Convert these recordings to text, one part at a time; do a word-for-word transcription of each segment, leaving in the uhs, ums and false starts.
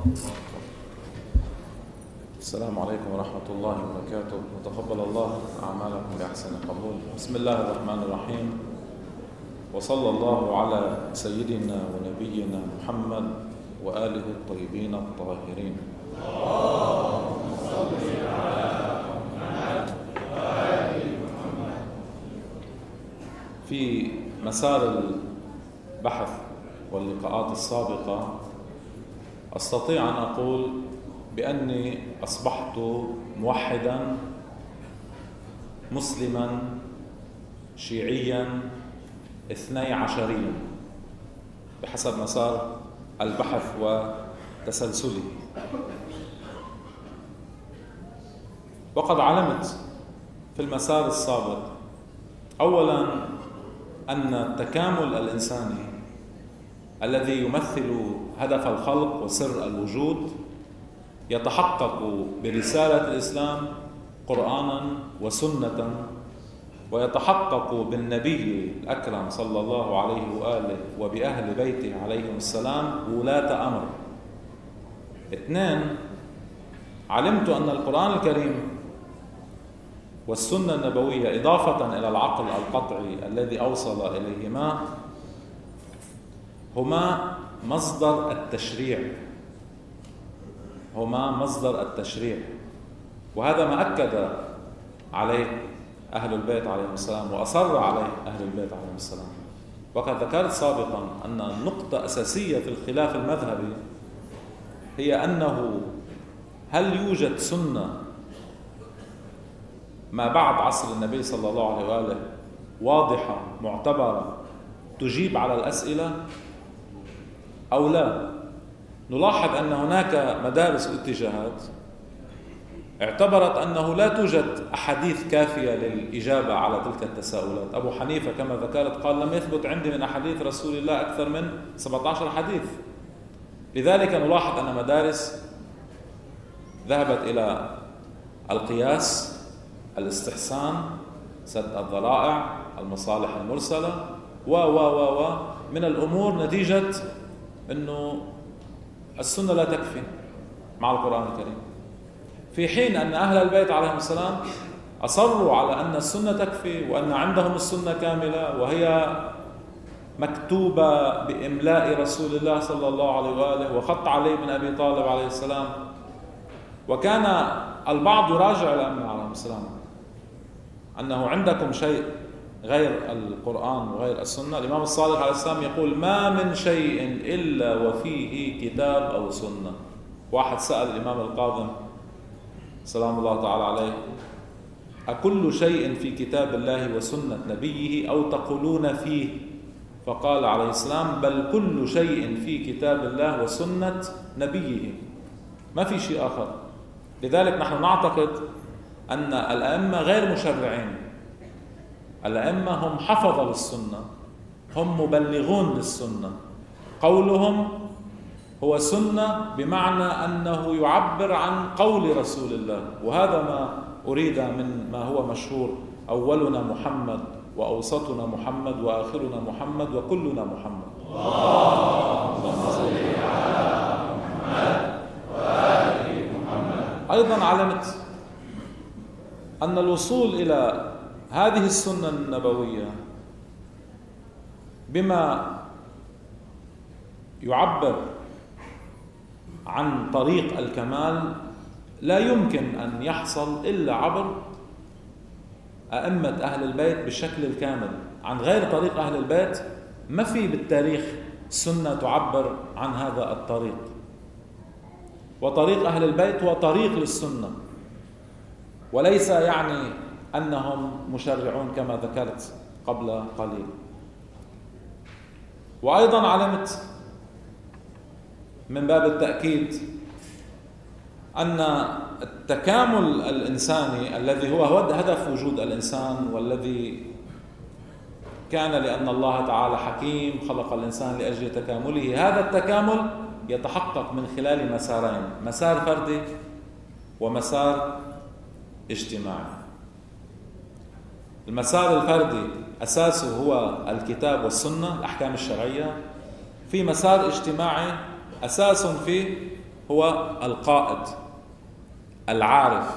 السلام عليكم ورحمة الله وبركاته، وتقبل الله أعمالكم بأحسن قبول. بسم الله الرحمن الرحيم، وصلى الله على سيدنا ونبينا محمد وآله الطيبين الطاهرين. اللهم صل على محمد وآل محمد. في مسار البحث واللقاءات السابقة أستطيع أن أقول بأني أصبحت موحدا مسلما شيعيا اثني عشريا بحسب مسار البحث وتسلسله. وقد علمت في المسار السابق أولا أن التكامل الإنساني الذي يمثل هدف الخلق وسر الوجود يتحقق برسالة الإسلام قرآنا وسنة، ويتحقق بالنبي الأكرم صلى الله عليه وآله وبأهل بيته عليهم السلام ولاة أمر. اثنين، علمت أن القرآن الكريم والسنة النبوية إضافة إلى العقل القطعي الذي أوصل إليهما هما مصدر التشريع هما مصدر التشريع وهذا ما أكد عليه أهل البيت عليهم السلام وأصر عليه أهل البيت عليهم السلام. وقد ذكرت سابقا أن النقطة أساسية في الخلاف المذهبي هي أنه هل يوجد سنة ما بعد عصر النبي صلى الله عليه وآله واضحة معتبرة تجيب على الأسئلة أو لا؟ نلاحظ أن هناك مدارس واتجاهات اعتبرت أنه لا توجد أحاديث كافية للإجابة على تلك التساؤلات. أبو حنيفة كما ذكرت قال لم يثبت عندي من أحاديث رسول الله أكثر من سبعة عشر حديث. لذلك نلاحظ أن مدارس ذهبت إلى القياس، الاستحسان، سد الذرائع، المصالح المرسلة و و و و من الأمور نتيجة أنه السنة لا تكفي مع القرآن الكريم، في حين أن أهل البيت عليهم السلام أصروا على أن السنة تكفي وأن عندهم السنة كاملة وهي مكتوبة بإملاء رسول الله صلى الله عليه وآله وخط علي بن أبي طالب عليه السلام. وكان البعض يراجع الأئمة عليهم السلام أنه عندكم شيء غير القرآن وغير السنة. الإمام الصادق عليه السلام يقول ما من شيء إلا وفيه كتاب أو سنة. واحد سأل الإمام القاظم سلام الله تعالى عليه أكل شيء في كتاب الله وسنة نبيه أو تقولون فيه؟ فقال عليه السلام بل كل شيء في كتاب الله وسنة نبيه، ما في شيء آخر. لذلك نحن نعتقد أن الأئمة غير مشرعين، الأئمة هم حفظة للسنة، هم مبلغون للسنة، قولهم هو سنة بمعنى أنه يعبر عن قول رسول الله. وهذا ما أريد من ما هو مشهور أولنا محمد وأوسطنا محمد وآخرنا محمد وكلنا محمد. اللهم صل على محمد وآل محمد. أيضا علمت أن الوصول إلى هذه السنة النبوية بما يعبر عن طريق الكمال لا يمكن أن يحصل إلا عبر أئمة أهل البيت بالشكل الكامل. عن غير طريق أهل البيت ما في بالتاريخ سنة تعبر عن هذا الطريق. وطريق أهل البيت هو طريق للسنة، وليس يعني أنهم مشرعون كما ذكرت قبل قليل. وأيضا علمت من باب التأكيد أن التكامل الإنساني الذي هو هدف وجود الإنسان والذي كان لأن الله تعالى حكيم خلق الإنسان لأجل تكامله، هذا التكامل يتحقق من خلال مسارين: مسار فردي ومسار اجتماعي. المسار الفردي أساسه هو الكتاب والسنة، الأحكام الشرعية. في مسار اجتماعي أساس فيه هو القائد العارف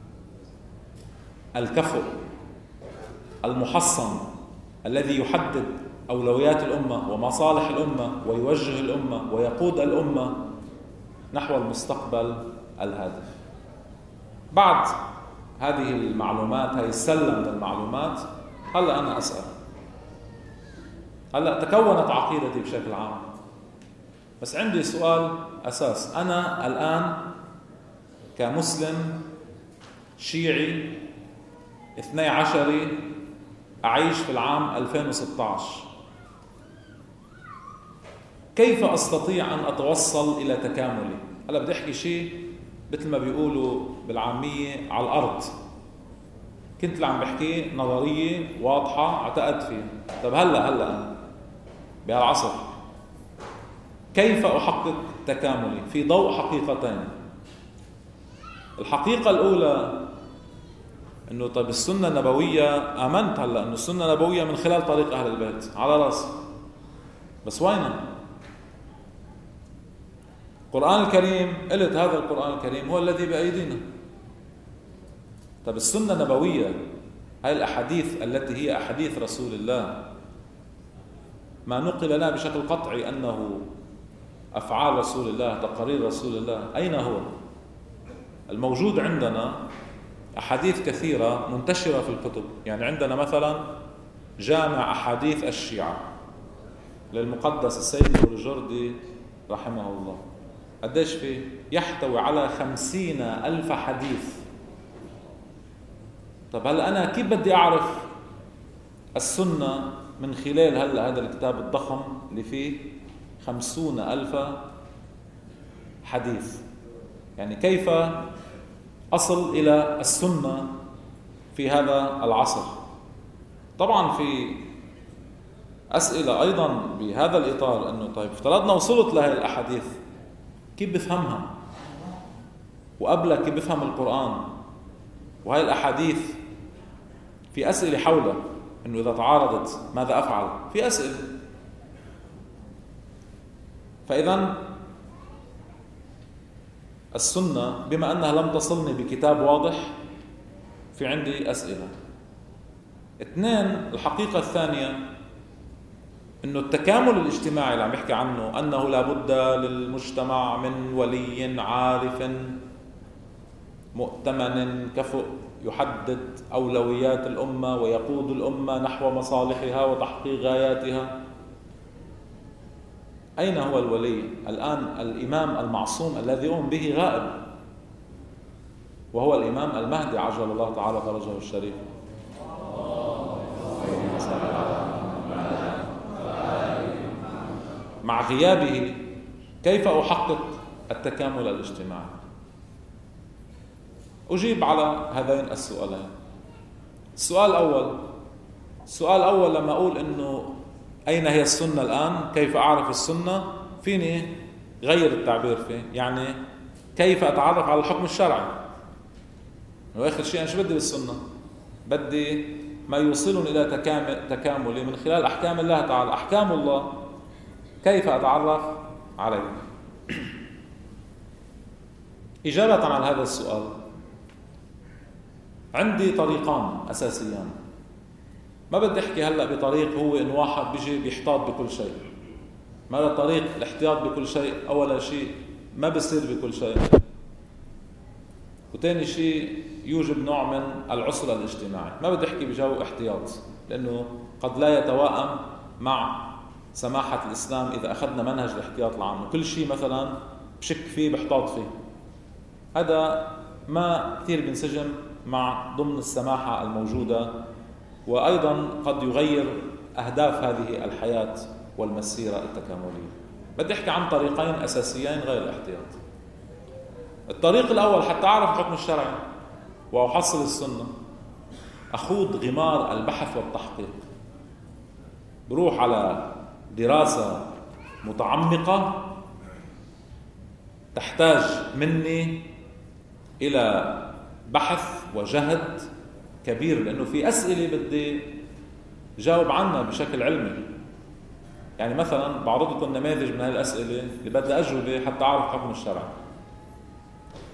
الكفؤ المحصن الذي يحدد أولويات الأمة ومصالح الأمة ويوجه الأمة ويقود الأمة نحو المستقبل الهادف. بعد هذه المعلومات، هذه السلة من المعلومات، هلأ أنا أسأل، هلأ تكونت عقيدتي بشكل عام، بس عندي سؤال أساس. أنا الآن كمسلم شيعي اثني عشري أعيش في العام ألفين وستة عشر، كيف أستطيع أن أتوصل إلى تكاملي؟ هلا بدي أحكي شيء مثل ما بيقولوا بالعامية على الأرض، كنت اللي عم بحكي نظرية واضحة اعتقدت فيها. طب هلا هلا أنا بهالعصر كيف أحقق تكاملي في ضوء حقيقتين؟ الحقيقة الأولى إنه طيب السنة النبوية، آمنت هلا إنه السنة النبوية من خلال طريق أهل البيت على رأسي، بس وينه؟ القرآن الكريم، قلت هذا القرآن الكريم هو الذي بأيدينا. طب السنة النبوية، هاي الأحاديث التي هي أحاديث رسول الله، ما نقل لنا بشكل قطعي أنه أفعال رسول الله، تقارير رسول الله، أين هو؟ الموجود عندنا أحاديث كثيرة منتشرة في الكتب. يعني عندنا مثلا جامع أحاديث الشيعة للمقدس السيد البرجردي رحمه الله، قديش فيه؟ يحتوي على خمسين ألف حديث. طب هل أنا كيف بدي أعرف السنة من خلال هلا هذا الكتاب الضخم اللي فيه خمسون ألف حديث؟ يعني كيف أصل إلى السنة في هذا العصر؟ طبعا في أسئلة أيضا بهذا الإطار، أنه طيب افترضنا وصلت لهذه الأحاديث، كيف بفهمها؟ وقبلها كيف بفهم القرآن؟ وهي الأحاديث في أسئلة حولها، أنه إذا تعارضت ماذا أفعل؟ في أسئلة. فإذا السنة بما أنها لم تصلني بكتاب واضح، في عندي أسئلة. اثنين، الحقيقة الثانية أنه التكامل الاجتماعي اللي عم يحكي عنه، أنه لابد للمجتمع من ولي عارف مؤتمن كفؤ يحدد أولويات الأمة ويقود الأمة نحو مصالحها وتحقيق غاياتها. أين هو الولي؟ الآن الإمام المعصوم الذي يؤمن به غائب، وهو الإمام المهدي عجل الله تعالى فرجه الشريف. مع غيابه كيف أحقق التكامل الاجتماعي؟ أجيب على هذين السؤالين. السؤال الأول السؤال الأول لما أقول إنه أين هي السنة الآن؟ كيف أعرف السنة؟ فيني غير التعبير فيه، يعني كيف أتعرف على الحكم الشرعي؟ وآخر شيء أنا شو بدي بالسنة؟ بدي ما يوصلني إلى تكامل تكاملي من خلال أحكام الله تعالى. أحكام الله كيف أتعرف عليها؟ إجابة على هذا السؤال عندي طريقان أساسيان. ما بدي أحكي هلأ بطريق هو إن واحد بيجي بيحتاط بكل شيء. ماذا طريق الاحتياط بكل شيء؟ أولا شيء ما بصير بكل شيء، وثاني شيء يوجب نوع من العسر الاجتماعي. ما بدي أحكي بجو احتياط، لأنه قد لا يتوائم مع سماحة الإسلام إذا أخذنا منهج الاحتياط العام، وكل شيء مثلا بشك فيه بحتاط فيه. هذا ما كثير بينسجم مع ضمن السماحة الموجودة، وأيضا قد يغير أهداف هذه الحياة والمسيرة التكاملية. بدي أحكي عن طريقين أساسيين غير الاحتياط. الطريق الأول حتى أعرف الحكم الشرعي وأحصل السنة، أخوض غمار البحث والتحقيق، بروح على دراسة متعمقة تحتاج مني إلى بحث وجهد كبير، لأنه في أسئلة بدي جاوب عنها بشكل علمي. يعني مثلا بعرض لكم نماذج من هذه الأسئلة اللي بدي أجوبة حتى أعرف حكم الشرع.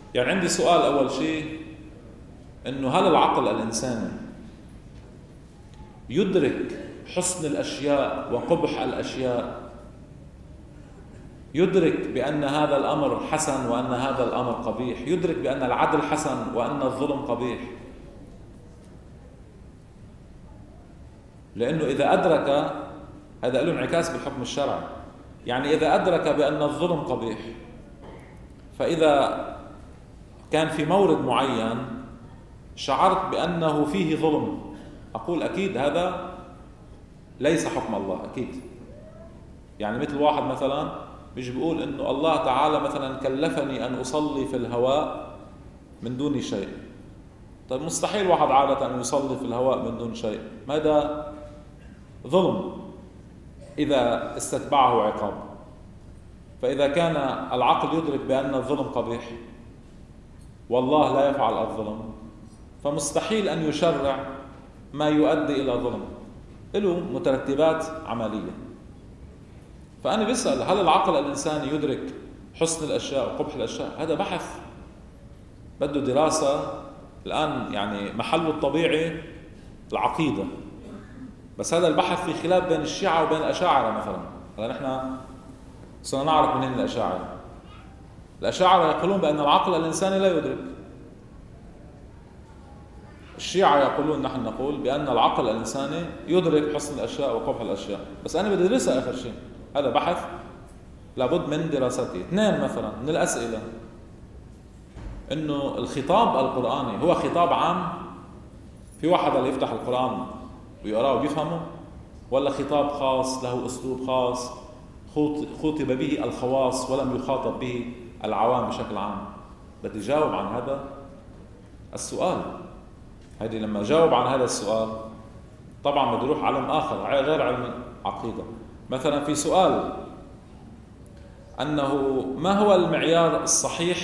يعني عندي سؤال أول شيء، إنه هل العقل الإنساني يدرك حسن الأشياء وقبح الأشياء؟ يدرك بأن هذا الأمر حسن وأن هذا الأمر قبيح؟ يدرك بأن العدل حسن وأن الظلم قبيح؟ لأنه إذا أدرك، هذا له انعكاس بالحكم الشرعي. يعني إذا أدرك بأن الظلم قبيح، فإذا كان في مورد معين شعرت بأنه فيه ظلم، أقول أكيد هذا ليس حكم الله، أكيد. يعني مثل واحد مثلا بيجي بيقول إنه الله تعالى مثلا كلفني أن أصلي في الهواء من دون شيء. طيب مستحيل واحد عادة أن يصلي في الهواء من دون شيء، هذا ظلم إذا استتبعه عقاب. فإذا كان العقل يدرك بأن الظلم قبيح والله لا يفعل الظلم، فمستحيل أن يشرع ما يؤدي إلى ظلم، له مترتبات عملية. فأنا بسأل، هل العقل الإنساني يدرك حسن الأشياء وقبح الأشياء؟ هذا بحث بده دراسة. الآن يعني محله الطبيعي العقيدة، بس هذا البحث في خلاف بين الشيعة وبين الأشاعرة مثلا. هلا نحن صرنا نعرف منين الأشاعرة. الأشاعرة يقولون بأن العقل الإنساني لا يدرك. الشيعة يقولون، نحن نقول بأن العقل الإنساني يدرك حسن الأشياء وقبح الأشياء. بس أنا بدي أدرسها آخر شيء، هذا بحث لابد من دراسته. اثنين مثلا من الأسئلة، إنه الخطاب القرآني هو خطاب عام، في واحد اللي يفتح القرآن ويقرأه وبيفهمه، ولا خطاب خاص له أسلوب خاص خطب به الخواص ولم يخاطب به العوام بشكل عام؟ بدي جاوب عن هذا السؤال. هذه لما جاوب عن هذا السؤال طبعا بدي اروح علم آخر غير علم عقيدة. مثلا في سؤال أنه ما هو المعيار الصحيح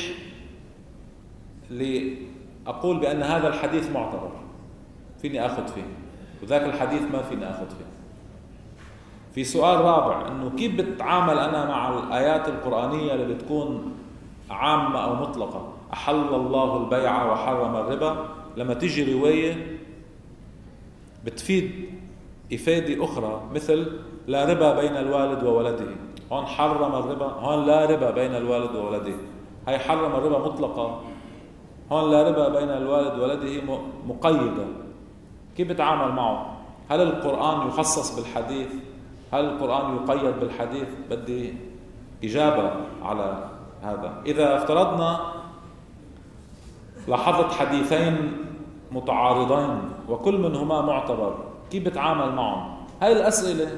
لأقول بأن هذا الحديث معتبر فيني أخذ فيه وذاك الحديث ما فيني أخذ فيه. في سؤال رابع، أنه كيف بتعامل أنا مع الآيات القرآنية اللي بتكون عامة أو مطلقة، أحل الله البيع وحرم الربا، لما تيجي رواية بتفيد إفادة أخرى مثل لا ربا بين الوالد وولده، هون حرم الربا، هون لا ربا بين الوالد وولده. هي حرم الربا مطلقة، هون لا ربا بين الوالد وولده مقيدة. كيف بتعامل معه؟ هل القرآن يخصص بالحديث؟ هل القرآن يقيد بالحديث؟ بدي إجابة على هذا. إذا افترضنا لاحظت حديثين متعارضين وكل منهما معتبر، كيف بتعامل معهم؟ هاي الأسئلة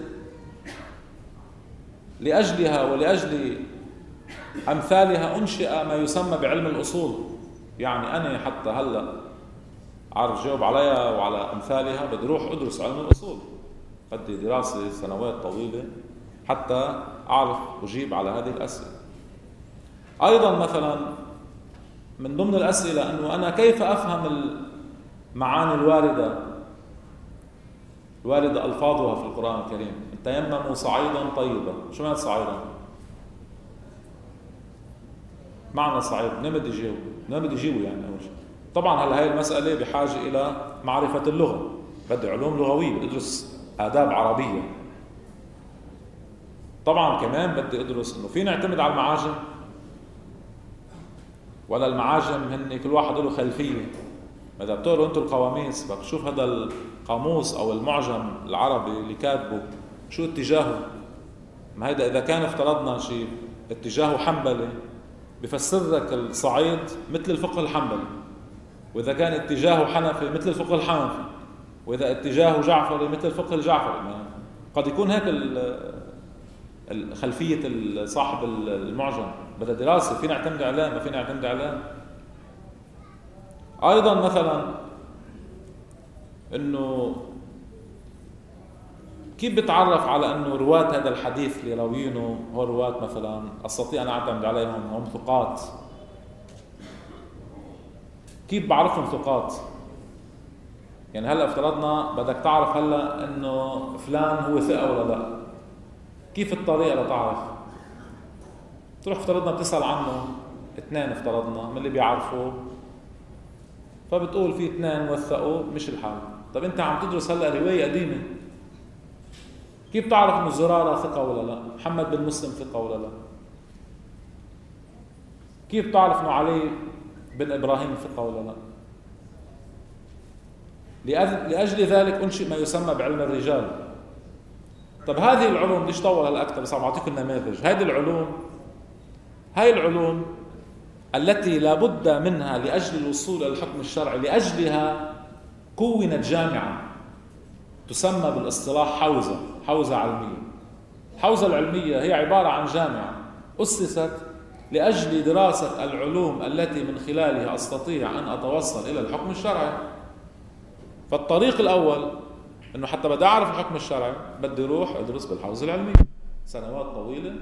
لأجلها ولأجل أمثالها أنشئ ما يسمى بعلم الأصول. يعني أنا حتى هلأ عارف جاوب عليها وعلى أمثالها، بدي أروح أدرس علم الأصول، بدي دراسة سنوات طويلة حتى أعرف أجيب على هذه الأسئلة. أيضا مثلا من ضمن الأسئلة أنه أنا كيف أفهم المعاني الواردة الواردة ألفاظها في القرآن الكريم. تيمموا صعيدا طيبا، شو معنى صعيدا؟ معنى صعيد منين بدي يجيبه؟ منين بدي يجيبه يعني أول شيء؟ طبعا هلا هاي المسألة بحاجة إلى معرفة اللغة، بدي علوم لغوية، بدي أدرس آداب عربية. طبعا كمان بدي أدرس إنه في نعتمد على المعاجم ولا المعاجم هن كل واحد له خلفية. إذا بتقروا أنتم القواميس بشوف هذا القاموس أو المعجم العربي اللي كاتبه شو اتجاهه. ما هيدا إذا كان افترضنا شيء اتجاهه حنبلي بفسر لك الصعيد مثل الفقه الحنبلي، وإذا كان اتجاهه حنفي مثل الفقه الحنفي، وإذا اتجاهه جعفري مثل الفقه الجعفري. قد يكون هيك خلفية صاحب المعجم. بدأ دراسة فينا نعتمد عليه ما فينا نعتمد عليه. أيضا مثلا إنه كيف بتعرف على إنه رواة هذا الحديث اللي راويينه هو رواة مثلا أستطيع أن أعتمد عليهم هم ثقات؟ كيف بعرفهم ثقات؟ يعني هلا افترضنا بدك تعرف هلا إنه فلان هو ثقة ولا لا، كيف الطريقة لتعرف؟ تروح افترضنا بتسأل عنه اثنين افترضنا من اللي بيعرفوا، فبتقول في اثنين وثقوا مش الحال. طب انت عم تدرس هلا رواية قديمة، كيف تعرف انه زرارة ثقة ولا لا؟ محمد بن مسلم ثقة ولا لا؟ كيف تعرف انه علي بن ابراهيم ثقة ولا لا؟ لأجل ذلك أنشئ ما يسمى بعلم الرجال. طب هذه العلوم ليش طول هلا أكثر؟ بس عم أعطيكم نماذج. هذه العلوم هاي العلوم التي لا بد منها لأجل الوصول إلى الحكم الشرعي، لأجلها كونت جامعة تسمى بالاصطلاح حوزة، حوزة علمية. الحوزة العلمية هي عبارة عن جامعة أسست لأجل دراسة العلوم التي من خلالها أستطيع أن أتوصل إلى الحكم الشرعي. فالطريق الأول أنه حتى بدي أعرف الحكم الشرعي بدي أروح أدرس بالحوزة العلمية سنوات طويلة،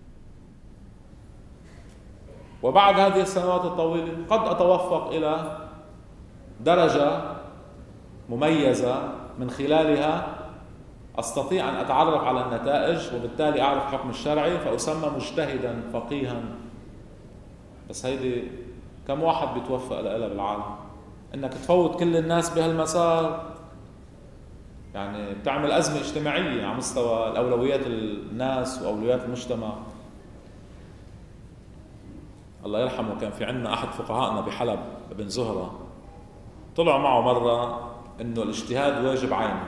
وبعد هذه السنوات الطويلة قد أتوفق إلى درجة مميزة من خلالها أستطيع أن أتعرف على النتائج وبالتالي أعرف الحكم الشرعي فأسمى مجتهدا فقيها. بس هيدي كم واحد بيتوفق لها بالعالم؟ إنك تفوت كل الناس بهالمسار يعني بتعمل أزمة اجتماعية على مستوى الأولويات الناس وأولويات المجتمع. الله يرحمه كان في عندنا أحد فقهائنا بحلب ابن زهرة، طلعوا معه مرة إنه الاجتهاد واجب عيني.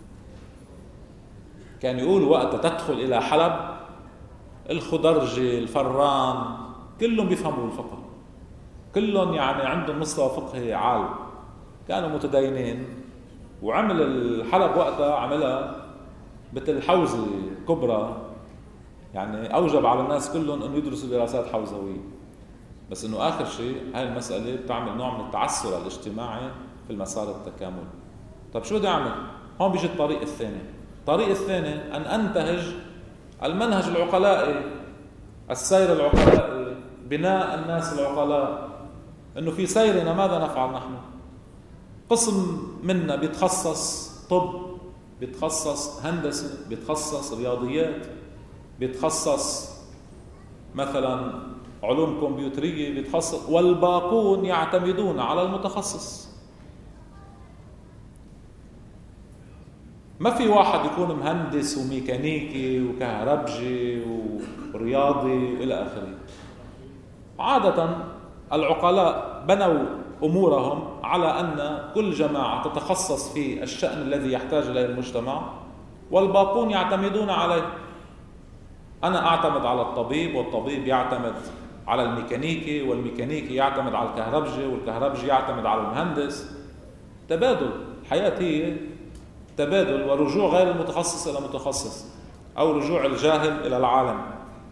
كان يقول وقتها تدخل إلى حلب الخضرجي الفران كلهم بيفهموا الفقه، كلهم يعني عندهم مستوى فقهي عال، كانوا متدينين. وعمل الحلب وقتها عملها مثل حوزة كبرى، يعني أوجب على الناس كلهم أن يدرسوا دراسات حوزوية. بس أنه آخر شيء هاي المسألة بتعمل نوع من التعسر الاجتماعي في المسار التكامل. طب شو بدي أعمل؟ هون بيجي الطريق الثاني. الطريق الثاني أن أنتهج المنهج العقلائي، السير العقلائي، بناء الناس العقلاء. أنه في سيرنا ماذا نفعل نحن؟ قسم منا بيتخصص طب، بيتخصص هندسة، بيتخصص رياضيات، بيتخصص مثلا علوم كمبيوترية، بيتخصص، والباقون يعتمدون على المتخصص. ما في واحد يكون مهندس وميكانيكي وكهربجي ورياضي وإلى آخره. عادة العقلاء بنوا أمورهم على أن كل جماعة تتخصص في الشأن الذي يحتاج إليه المجتمع والباقون يعتمدون عليه. أنا أعتمد على الطبيب والطبيب يعتمد على الميكانيكي والميكانيكي يعتمد على الكهربجي والكهربجي يعتمد على المهندس. تبادل. الحياة هي تبادل ورجوع غير المتخصص إلى متخصص أو رجوع الجاهل إلى العالم.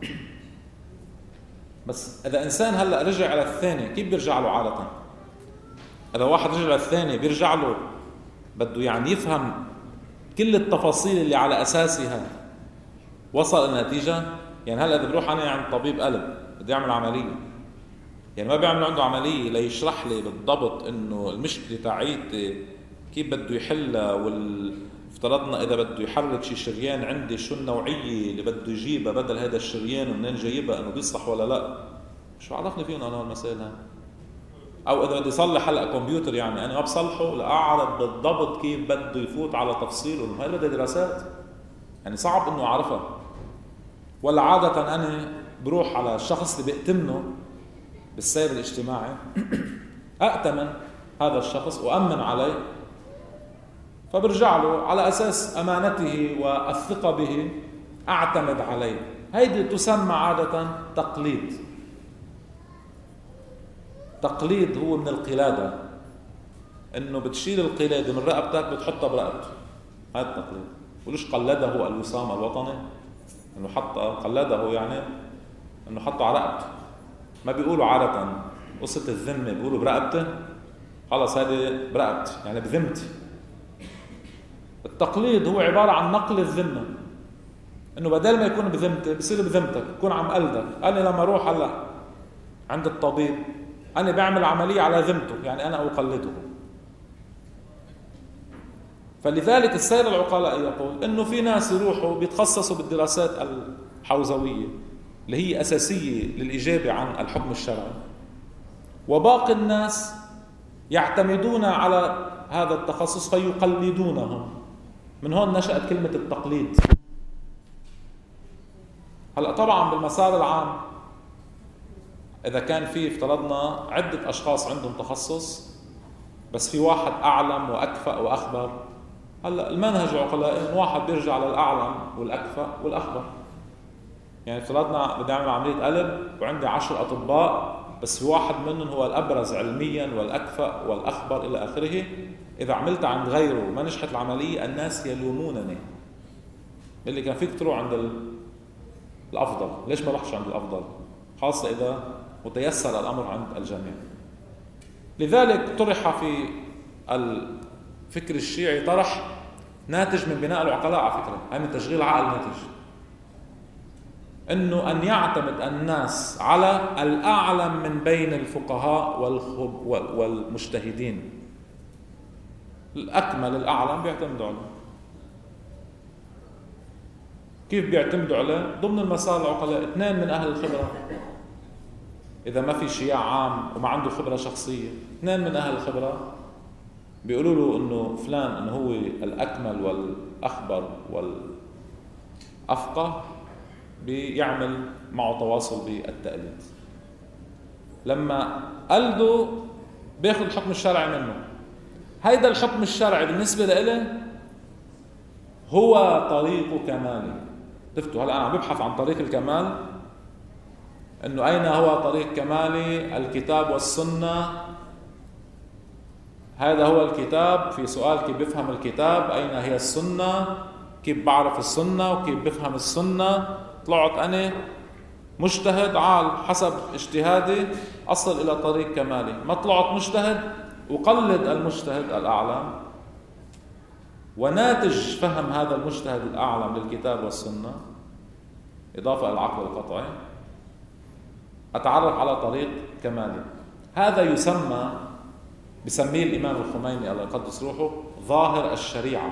بس إذا إنسان هلأ رجع على الثاني كيف بيرجع له عادة؟ إذا واحد رجع على الثاني بيرجع له بده يعني يفهم كل التفاصيل اللي على أساسها وصل النتيجة. يعني هلأ إذا بروح أنا عند طبيب قلب بدي أعمل عملية، يعني ما بيعمل عنده عملية ليشرح لي بالضبط إنه المشكلة تاعيتي كيف بده يحلها، وافترضنا إذا بده يحرك شي شريان عندي شو النوعية اللي بده يجيبها بدل هذا الشريان ومنين جايبها إنه بيصلح ولا لا. شو عرفني فيهم أنا هالمسائل هاي؟ أو إذا بدي يصلح هلأ كمبيوتر يعني أنا ما بصلحه لأعرف بالضبط كيف بده يفوت على تفصيله. هاي بدها دراسات يعني صعب إنه أعرفها. ولا عادة أنا بروح على الشخص اللي بأتمنه بالسير الاجتماعي أأتمن هذا الشخص وأمن عليه، فبرجع له على أساس أمانته والثقة به أعتمد عليه. هيدي تسمى عادة تقليد. تقليد هو من القلادة، إنه بتشيل القلادة من رقبتك بتحطها برقبته. هذا التقليد. وليش قلده الوسام الوطني؟ إنه حط قلده يعني إنه حطه على رقبته. ما بيقولوا عادة قصة الذمة بيقولوا برقبته، خلص هذه برقبتي يعني بذمتي. التقليد هو عبارة عن نقل الذمة، إنه بدل ما يكون بذمتي بصير بذمتك، يكون عم قلدك. أنا لما أروح هلا عند الطبيب أنا بعمل عملية على ذمته، يعني أنا أقلده. فلذلك السير العقلائي يقول إنه في ناس يروحوا بيتخصصوا بالدراسات الحوزوية اللي هي أساسية للإجابة عن الحكم الشرعي، وباقي الناس يعتمدون على هذا التخصص فيقلدونهم. من هون نشأت كلمة التقليد. هلأ طبعا بالمسار العام إذا كان في افترضنا عدة أشخاص عندهم تخصص بس في واحد أعلم وأكفأ وأخبر، هلأ المنهج عقلاء إن واحد بيرجع للأعلم والأكفأ والأخبر. يعني افترضنا بدي أعمل عملية قلب وعندي عشر أطباء بس في واحد منهم هو الأبرز علميا والأكفأ والأخبر إلى آخره، إذا عملت عند غيره وما نجحت العملية الناس يلومونني، اللي كان فيك تروح عند الأفضل، ليش ما رحش عند الأفضل؟ خاصة إذا وتيسر الأمر عند الجميع. لذلك طرح في الفكر الشيعي طرح ناتج من بناء العقلاء، على فكرة هي من تشغيل عقل ناتج، إنه أن يعتمد الناس على الأعلم من بين الفقهاء والمجتهدين، الأكمل الأعلم بيعتمدوا عليه. كيف بيعتمدوا عليه؟ ضمن المسار العقلاء، اثنين من أهل الخبرة، إذا ما في شياع عام وما عنده خبرة شخصية، اثنين من أهل الخبرة بيقولوا له إنه فلان إنه هو الأكمل والأخبر والأفقه، بيعمل معه تواصل بالتقليد. لما قلده بياخذ الحكم الشرعي منه. هيدا الحكم الشرعي بالنسبة له هو طريق كمالي. شفتوا هلا أنا عم ببحث عن طريق الكمال، إنه أين هو طريق كمالي؟ الكتاب والسنة. هذا هو الكتاب. في سؤال كيف بفهم الكتاب؟ أين هي السنة؟ كيف بعرف السنة وكيف بفهم السنة؟ طلعت أنا مجتهد عال حسب اجتهادي أصل إلى طريق كمالي. ما طلعت مجتهد وقلد المجتهد الأعلم، وناتج فهم هذا المجتهد الأعلم للكتاب والسنة إضافة إلى العقل القطعي أتعرف على طريق كمالي. هذا يسمى، بسميه الإمام الخميني الله يقدس روحه، ظاهر الشريعة.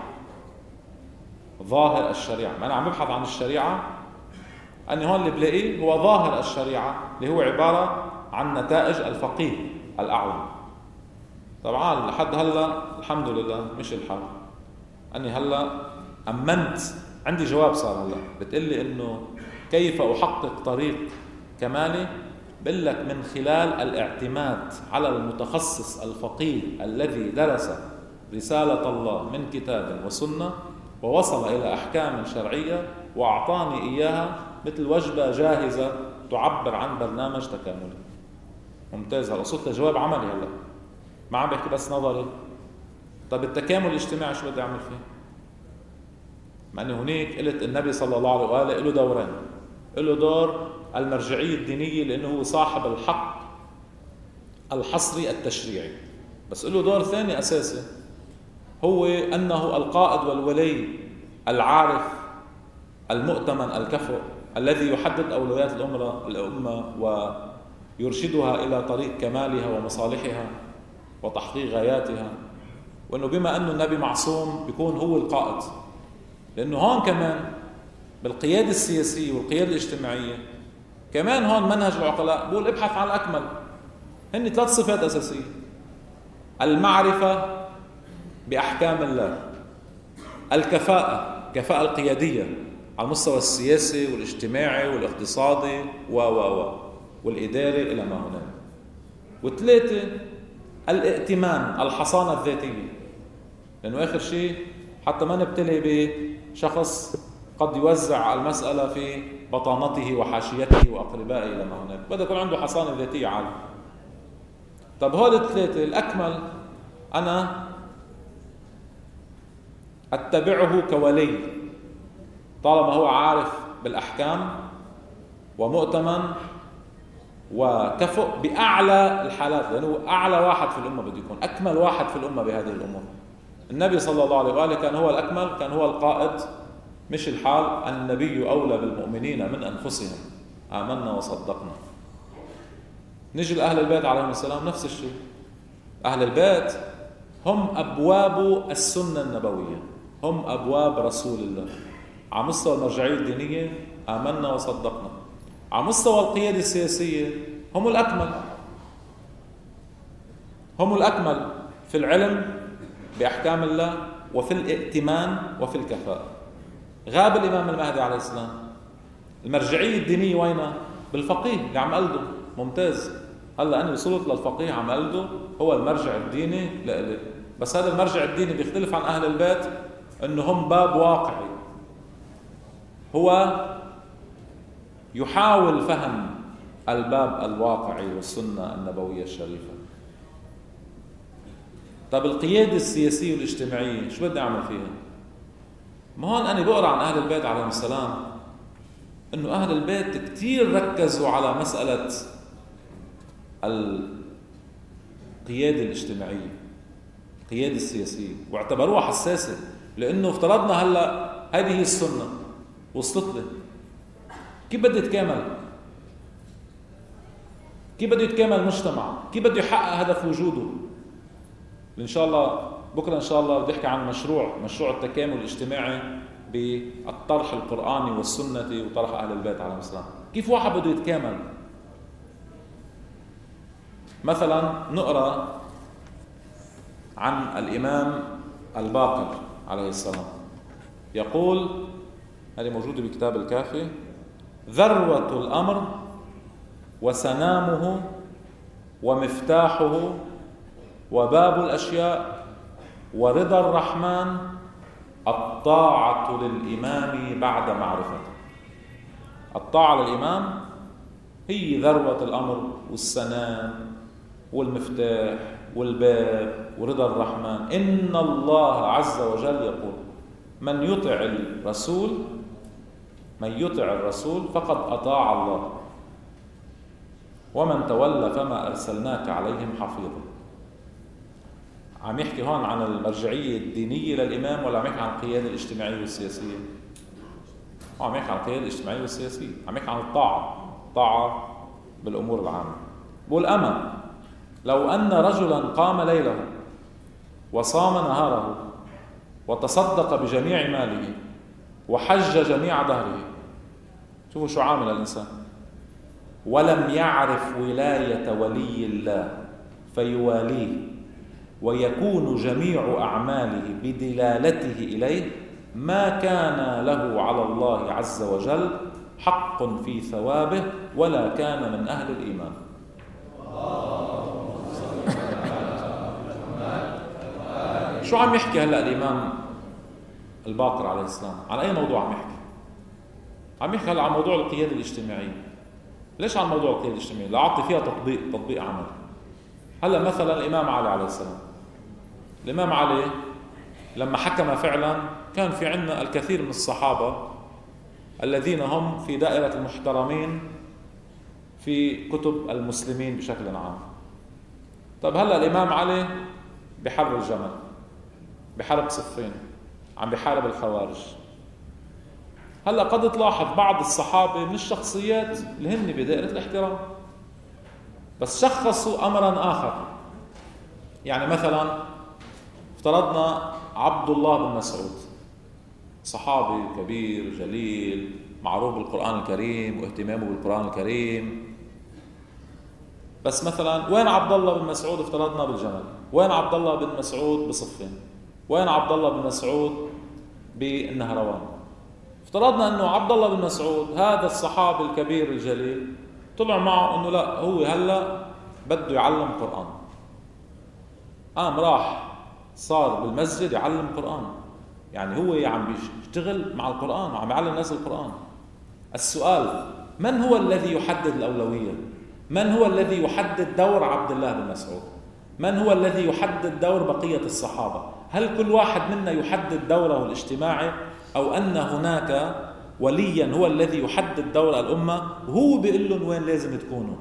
ظاهر الشريعة، ما أنا عم ببحث عن الشريعة، أني هون اللي بلاقيه هو ظاهر الشريعة، اللي هو عبارة عن نتائج الفقيه الأعلم. طبعا لحد هلا الحمد لله مش الحال، أني هلا أمنت عندي جواب صار هلا بتقلي إنه كيف أحقق طريق كمالي؟ بقول لك من خلال الاعتماد على المتخصص الفقيه الذي درس رسالة الله من كتاب وسنة ووصل إلى أحكام شرعية وأعطاني إياها مثل وجبة جاهزة تعبر عن برنامج تكاملي. ممتاز. هلا وصلت لجواب عملي هلا، ما عم بحكي بس نظري. طب التكامل الاجتماعي شو بدي أعمل فيه؟ مع أنه هناك قلت النبي صلى الله عليه وآله له دورين. له دور المرجعية الدينية لأنه هو صاحب الحق الحصري التشريعي، بس له دور ثاني أساسي، هو أنه القائد والولي العارف المؤتمن الكفؤ الذي يحدد أولويات الأمة ويرشدها إلى طريق كمالها ومصالحها وتحقيق غاياتها. وأنه بما أنه النبي معصوم بيكون هو القائد، لأنه هون كمان بالقيادة السياسية والقيادة الاجتماعية كمان هون منهج العقلاء بقول ابحث عن الأكمل. هن ثلاث صفات أساسية: المعرفة بأحكام الله، الكفاءة، كفاءة القيادية على المستوى السياسي والاجتماعي والاقتصادي و و و والإداري إلى ما هناك، وثلاثة الائتمان، الحصانة الذاتية، لأنه آخر شيء حتى ما نبتلي بشخص قد يوزع المسألة في بطانته وحاشيته وأقربائه إلى ما هناك، بدأ يكون عنده حصانة ذاتية عالية. طب هول الثلاثة الأكمل أنا أتبعه كولي طالما هو عارف بالأحكام ومؤتمن وكفؤ بأعلى الحالات، لأنه أعلى واحد في الأمة بده يكون أكمل واحد في الأمة بهذه الأمور. النبي صلى الله عليه وآله كان هو الأكمل، كان هو القائد، مش الحال النبي أولى بالمؤمنين من أنفسهم آمنا وصدقنا. نجي لأهل البيت عليهم السلام نفس الشيء. أهل البيت هم أبواب السنة النبوية، هم أبواب رسول الله. على مستوى المرجعية الدينية آمنا وصدقنا، على مستوى القيادة السياسية هم الأكمل، هم الأكمل في العلم بأحكام الله وفي الائتمان وفي الكفاءة. غاب الإمام المهدي عليه السلام. المرجعية الدينية وينها؟ بالفقيه اللي عم قلده. ممتاز، هلا أنا وصلت للفقيه عم قلده هو المرجع الديني لإلي. بس هذا المرجع الديني بيختلف عن أهل البيت إنه هم باب واقعي، هو يحاول فهم الباب الواقعي والسنة النبوية الشريفة. طب القيادة السياسية والاجتماعية شو بدي أعمل فيها؟ ما هون أنا بقرأ عن أهل البيت عليهم السلام إنه أهل البيت كتير ركزوا على مسألة القيادة الاجتماعية، القيادة السياسية، واعتبروها حساسة، لأنه افترضنا هلا هذه هي السنة وصلت لي، كيف بده يتكامل؟ كيف بده يتكامل المجتمع؟ كيف بده يحقق هدف وجوده؟ إن شاء الله بكرة إن شاء الله بدي أحكي عن مشروع مشروع التكامل الاجتماعي بالطرح القرآني والسنة وطرح أهل البيت عليهم السلام. كيف واحد بده يتكامل؟ مثلا نقرأ عن الإمام الباقر عليه السلام، يقول، هذه موجودة بكتاب الكافي: ذروة الأمر وسنامه ومفتاحه وباب الأشياء ورضا الرحمن الطاعة للإمام بعد معرفته. الطاعة للإمام هي ذروة الأمر والسنام والمفتاح والباب ورضا الرحمن. إن الله عز وجل يقول: من يطع الرسول من يطع الرسول فقد أطاع الله، ومن تولى فما أرسلناك عليهم حفيظا. عم يحكي هون عن المرجعية الدينية للإمام ولا عم يحكي عن القيادة الاجتماعية والسياسية؟ عم يحكي عن القيادة الاجتماعية والسياسية، عم يحكي عن الطاعة، الطاعة بالأمور العامة. بقول: أما لو أن رجلا قام ليله وصام نهاره وتصدق بجميع ماله وحج جميع دهره، شوفوا شو عامل الإنسان، ولم يعرف ولاية ولي الله فيواليه ويكون جميع أعماله بدلالته إليه، ما كان له على الله عز وجل حق في ثوابه ولا كان من أهل الإيمان. شو عم يحكي هلأ الإمام الباقر عليه السلام؟ عن أي موضوع عم يحكي؟ عم يحكي هلأ عن موضوع القيادة الاجتماعية. ليش عن موضوع القيادة الاجتماعية؟ لأعطي فيها تطبيق تطبيق عمل. هلأ مثلا الإمام علي عليه السلام، الإمام علي لما حكم فعلا كان في عندنا الكثير من الصحابة الذين هم في دائرة المحترمين في كتب المسلمين بشكل عام. طب هلأ الإمام علي بحرب الجمل، بحرب صفين، عم بحارب الخوارج. هلأ قد تلاحظ بعض الصحابة من الشخصيات اللي هن بدائرة الاحترام، بس شخصوا أمرا آخر. يعني مثلا افترضنا عبد الله بن مسعود، صحابي كبير جليل معروف بالقرآن الكريم واهتمامه بالقرآن الكريم، بس مثلا وين عبد الله بن مسعود افترضنا بالجمل؟ وين عبد الله بن مسعود بصفين؟ وين عبد الله بن مسعود بالنهروان؟ افترضنا انه عبد الله بن مسعود هذا الصحابي الكبير الجليل طلع معه انه لا، هو هلا بده يعلم قرآن، قام راح صار بالمسجد يعلم قرآن، يعني هو عم بيشتغل مع القرآن وعم يعلم الناس القرآن. السؤال: من هو الذي يحدد الأولوية؟ من هو الذي يحدد دور عبد الله بن مسعود؟ من هو الذي يحدد دور بقية الصحابة؟ هل كل واحد منا يحدد دوره الاجتماعي، أو أن هناك وليا هو الذي يحدد دور الأمة وهو بيقول لهم وين لازم تكونوا؟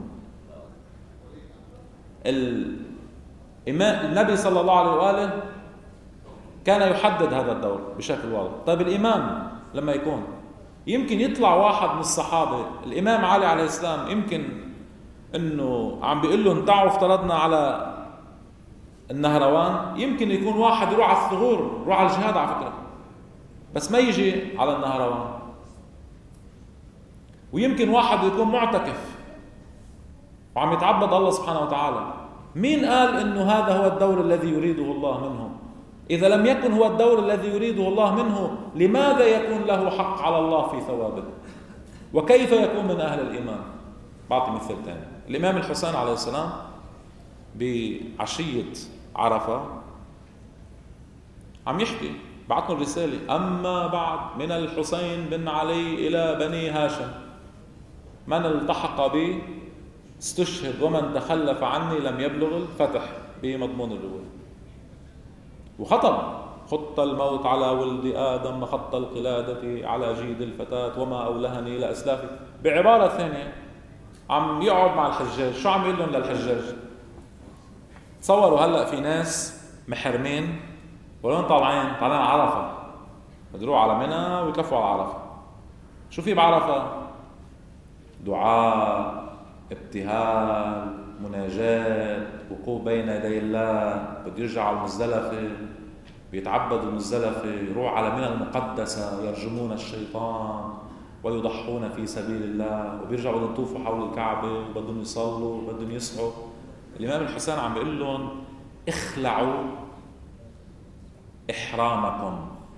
النبي صلى الله عليه وآله كان يحدد هذا الدور بشكل واضح. طيب الإمام لما يكون، يمكن يطلع واحد من الصحابة، الإمام علي عليه السلام يمكن أنه عم بيقول لهم تعالوا افترضنا على النهروان، يمكن يكون واحد يروح على الثغور، يروح على الجهاد على فكرة، بس ما يجي على النهروان. ويمكن واحد يكون معتكف وعم يتعبد الله سبحانه وتعالى. مين قال إنه هذا هو الدور الذي يريده الله منه؟ إذا لم يكن هو الدور الذي يريده الله منه، لماذا يكون له حق على الله في ثوابه؟ وكيف يكون من أهل الإيمان؟ بعطي مثل ثاني. الإمام الحسين عليه السلام بعشية عرفة عم يحكي، بعثنا الرسالة: أما بعد، من الحسين بن علي إلى بني هاشم، من التحق بي استشهد، ومن تخلف عني لم يبلغ الفتح، بمضمون الرواية. وخطب: خط الموت على ولد آدم، خط القلادة على جيد الفتاة، وما أولهني إلى أسلافي. بعبارة ثانية عم يقعد مع الحجاج، شو عم يقول لهم للحجاج؟ تصوروا هلأ في ناس محرمين ولون طالعين طالعين عرفة، بدروح على منى ويتلفوا على عرفة. شو في بعرفة؟ دعاء، ابتهال، مناجاة، وقوف بين يدي الله. بده يرجع على المزدلفة، بيتعبد المزدلفة، يروح على منى المقدسة، يرجمون الشيطان ويضحون في سبيل الله، وبيرجعوا بدهم يطوفوا حول الكعبة وبدهم يصلوا وبدهم يسعوا. الإمام الحسين عم بيقول لهم: اخلعوا إحرامكم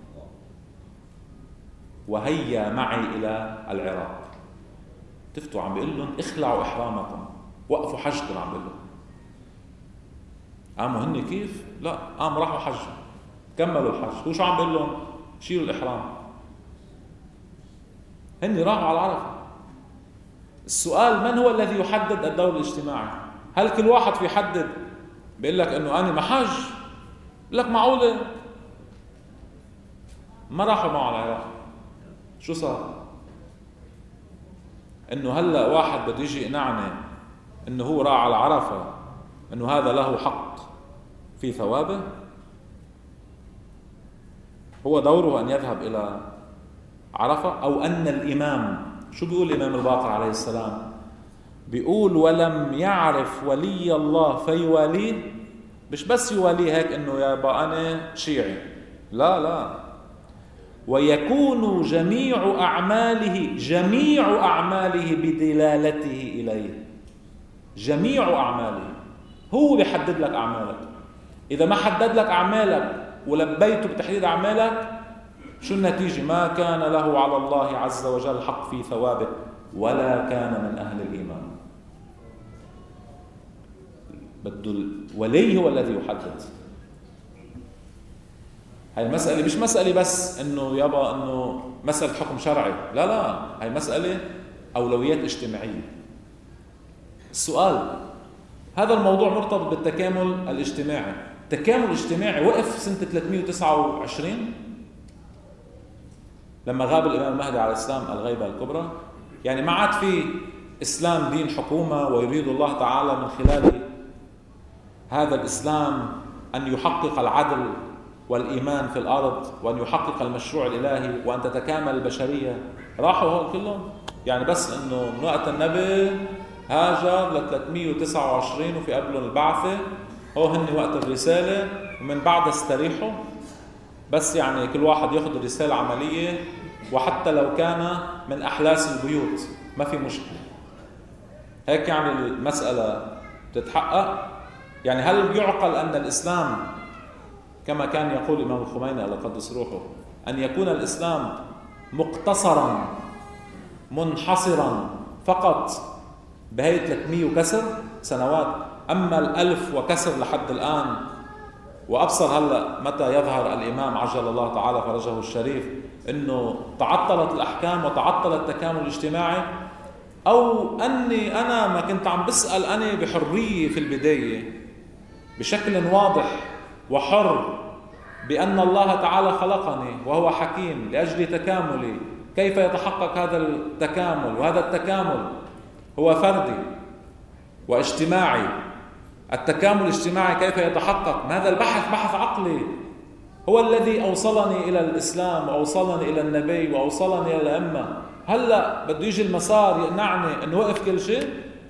وهيا معي إلى العراق. تفتوا عم بيقول لهم: اخلعوا إحرامكم، وقفوا حجكم. عم بيقول لهم قاموا هن كيف؟ لا، قاموا راحوا حج، كملوا الحج. هو شو عم بيقول لهم؟ شيلوا الإحرام. هن راحوا على عرفة. السؤال: من هو الذي يحدد الدور الاجتماعي؟ هل كل واحد في يحدد بيقول لك انه انا ما حج؟ بيقول لك معقوله؟ ما راحوا معه على العراق. شو صار؟ انه هلا واحد بده يجي يقنعني انه هو راح على عرفه انه هذا له حق في ثوابه؟ هو دوره ان يذهب الى عرفه؟ او ان الامام، شو بيقول الامام الباقر عليه السلام؟ بيقول: ولم يعرف ولي الله فيواليه. مش بس يواليه هيك انه يابا انا شيعي، لا لا، ويكون جميع اعماله جميع اعماله بدلالته اليه. جميع اعماله، هو بيحدد لك اعمالك. اذا ما حدد لك اعمالك ولبيته بتحديد اعمالك، شو النتيجه؟ ما كان له على الله عز وجل حق في ثوابه، ولا كان من اهل الايمان. بده الولي هو الذي يحدد. هاي المسألة مش مسألة بس انه يابا انه مسألة حكم شرعي، لا لا، هاي مسألة أولويات اجتماعية. السؤال: هذا الموضوع مرتبط بالتكامل الاجتماعي. التكامل الاجتماعي وقف سنة ثلاثمئة وتسعة وعشرين لما غاب الإمام المهدي عليه السلام الغيبة الكبرى. يعني ما عاد في إسلام دين حكومة ويريد الله تعالى من خلال هذا الإسلام أن يحقق العدل والإيمان في الأرض، وأن يحقق المشروع الإلهي، وأن تتكامل البشرية. راحوا هون كلهم؟ يعني بس أنه من وقت النبي هاجر ل ثلاثمئة وتسعة وعشرين وفي قبلهم البعثة، هو هن وقت الرسالة ومن بعد استريحوا. بس يعني كل واحد يأخذ الرسالة عملية، وحتى لو كان من أحلاس البيوت ما في مشكلة. هيك يعني المسألة تتحقق. يعني هل يعقل أن الإسلام كما كان يقول الإمام الخميني الله قدس روحه أن يكون الإسلام مقتصرا منحصرا فقط بهي ثلاثمئة وكسر سنوات، أما الألف وكسر لحد الآن؟ وأبصر هلأ متى يظهر الإمام عجل الله تعالى فرجه الشريف أنه تعطلت الأحكام وتعطل التكامل الاجتماعي، أو أني أنا ما كنت عم بسأل أنا بحرية في البداية بشكل واضح وحر بأن الله تعالى خلقني وهو حكيم لأجل تكاملي. كيف يتحقق هذا التكامل؟ وهذا التكامل هو فردي واجتماعي. التكامل الاجتماعي كيف يتحقق؟ هذا البحث بحث عقلي هو الذي أوصلني إلى الإسلام وأوصلني إلى النبي وأوصلني إلى الأمة. هلأ بده يجي المسار يقنعني أنه وقف كل شيء؟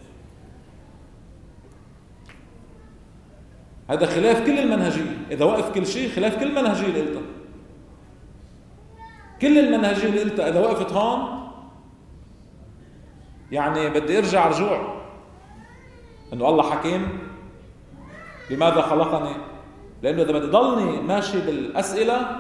هذا خلاف كل المنهجية. إذا وقف كل شيء خلاف كل المنهجية اللي قلتها. كل المنهجية اللي قلتها إذا وقفت هون يعني بدي ارجع رجوع انه الله حكيم. لماذا خلقني؟ لانه اذا بدي ضلني ماشي بالاسئله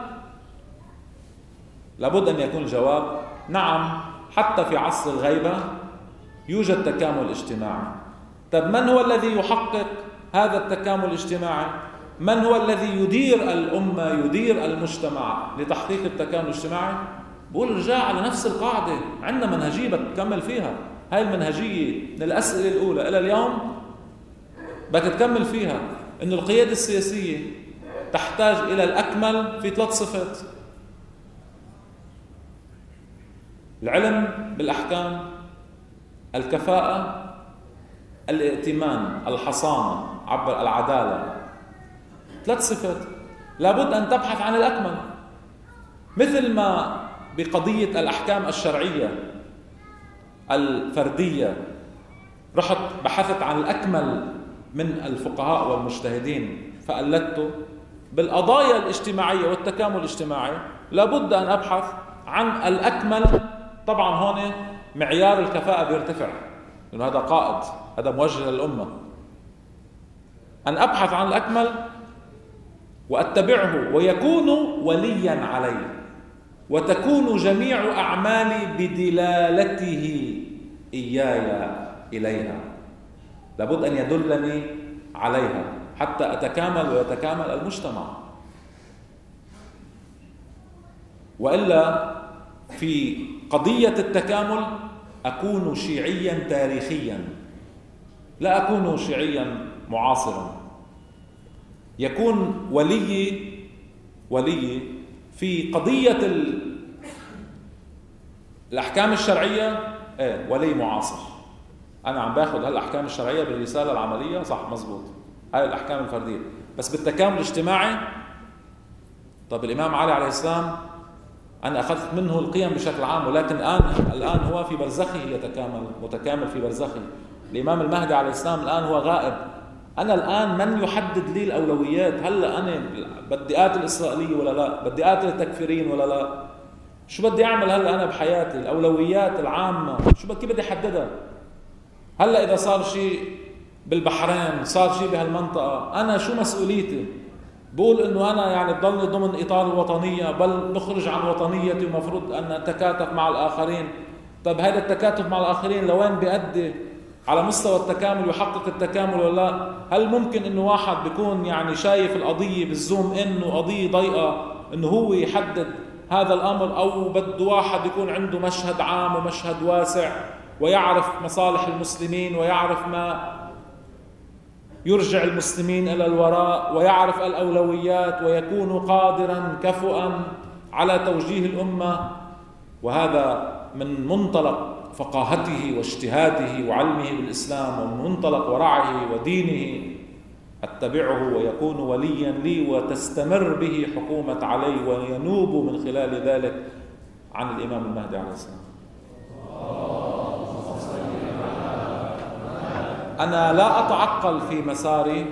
لابد ان يكون الجواب نعم. حتى في عصر الغيبه يوجد تكامل اجتماعي. طب من هو الذي يحقق هذا التكامل الاجتماعي؟ من هو الذي يدير الامه، يدير المجتمع لتحقيق التكامل الاجتماعي؟ بقول ارجع على نفس القاعده، عندنا منهجيه بتكمل فيها. هاي المنهجيه من الاسئله الاولى الى اليوم بدك تكمل فيها إن القيادة السياسية تحتاج إلى الأكمل في ثلاث صفات: العلم بالأحكام، الكفاءة، الائتمان، الحصانة عبر العدالة. ثلاث صفات لابد أن تبحث عن الأكمل. مثل ما بقضية الأحكام الشرعية الفردية رحت بحثت عن الأكمل من الفقهاء والمجتهدين فألدته، بالقضايا الاجتماعية والتكامل الاجتماعي لابد أن أبحث عن الأكمل. طبعا هون معيار الكفاءة بيرتفع لأنه هذا قائد، هذا موجه للأمة. أن أبحث عن الأكمل وأتبعه ويكون وليا علي، وتكون جميع أعمالي بدلالته إياي إليها. لابد أن يدلني عليها حتى أتكامل ويتكامل المجتمع. وإلا في قضية التكامل أكون شيعيا تاريخيا، لا أكون شيعيا معاصرا. يكون ولي ولي في قضية الأحكام الشرعية إيه ولي معاصر. أنا عم باخذ هالأحكام الشرعية بالرسالة العملية صح مزبوط، هاي الأحكام الفردية. بس بالتكامل الاجتماعي، طب الإمام علي عليه السلام أنا أخذت منه القيم بشكل عام، ولكن الآن الآن هو في برزخه يتكامل، متكامل في برزخه. الإمام المهدي عليه السلام الآن هو غائب. أنا الآن من يحدد لي الأولويات؟ هلا أنا بدي قاتل الإسرائيلية ولا لا؟ بدي قاتل التكفيرين ولا لا؟ شو بدي أعمل هلا أنا بحياتي؟ الأولويات العامة شو كيف بدي أحددها؟ هلا إذا صار شيء بالبحرين، صار شيء بهالمنطقة، أنا شو مسؤوليتي؟ بقول إنه أنا يعني بضلني ضمن إطار الوطنية، بل بخرج عن وطنيتي ومفروض أن أتكاتف مع الآخرين. طب هذا التكاتف مع الآخرين لوين بيؤدي؟ على مستوى التكامل يحقق التكامل ولا لا؟ هل ممكن إنه واحد بيكون يعني شايف القضية بالزوم إنه قضية ضيقة إنه هو يحدد هذا الأمر، أو بده واحد يكون عنده مشهد عام ومشهد واسع ويعرف مصالح المسلمين ويعرف ما يرجع المسلمين إلى الوراء ويعرف الأولويات ويكون قادرا كفؤا على توجيه الأمة؟ وهذا من منطلق فقاهته واجتهاده وعلمه بالإسلام، ومن منطلق ورعه ودينه أتبعه ويكون وليا لي وتستمر به حكومة علي، وينوب من خلال ذلك عن الإمام المهدي عليه السلام. أنا لا أتعقل في مساري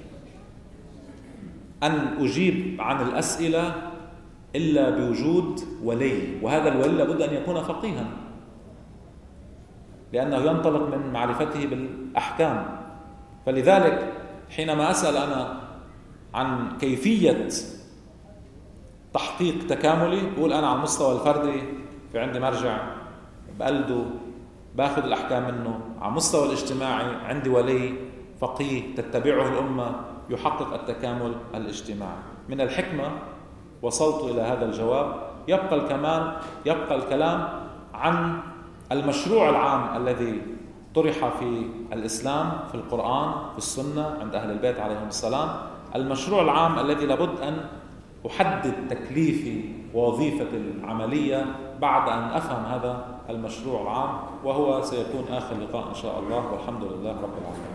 أن أجيب عن الأسئلة إلا بوجود ولي، وهذا الولي لابد أن يكون فقيها، لأنه ينطلق من معرفته بالأحكام. فلذلك حينما أسأل أنا عن كيفية تحقيق تكاملي، بقول أنا على المستوى الفردي في عندي مرجع بقلده باخذ الأحكام منه. على المستوى الاجتماعي عندي ولي فقيه تتبعه الأمة يحقق التكامل الاجتماعي. من الحكمة وصلت إلى هذا الجواب. يبقى الكمان يبقى الكلام عن المشروع العام الذي طرح في الإسلام، في القرآن، في السنة، عند أهل البيت عليهم السلام. المشروع العام الذي لابد أن أحدد تكليفي ووظيفتي العملية بعد أن أفهم هذا المشروع العام، وهو سيكون آخر لقاء إن شاء الله، والحمد لله رب العالمين.